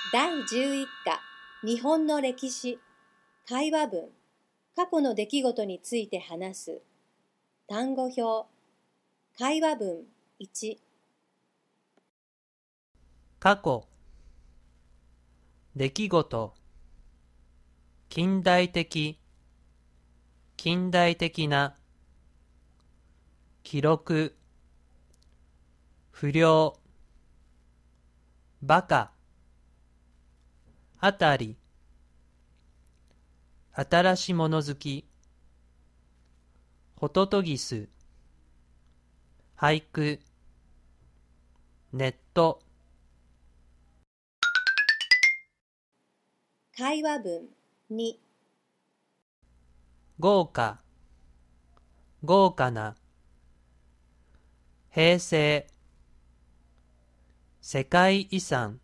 第11課日本の歴史会話文過去の出来事について話す単語表会話文1 過去出来事近代的近代的な記録不良バカあたり新しもの好きホトトギス俳句ネット会話文2 豪華豪華な平成世界遺産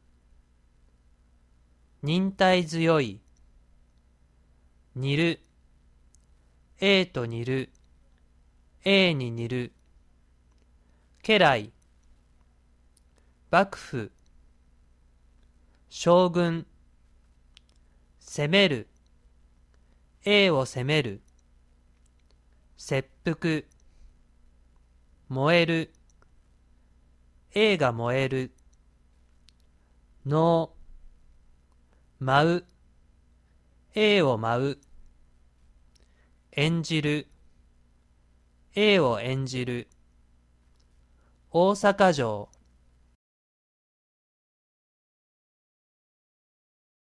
忍耐強い似る A と似る A に似る家来幕府将軍攻める A を攻める切腹燃える A が燃える能舞う A を舞う演じる A を演じる大阪城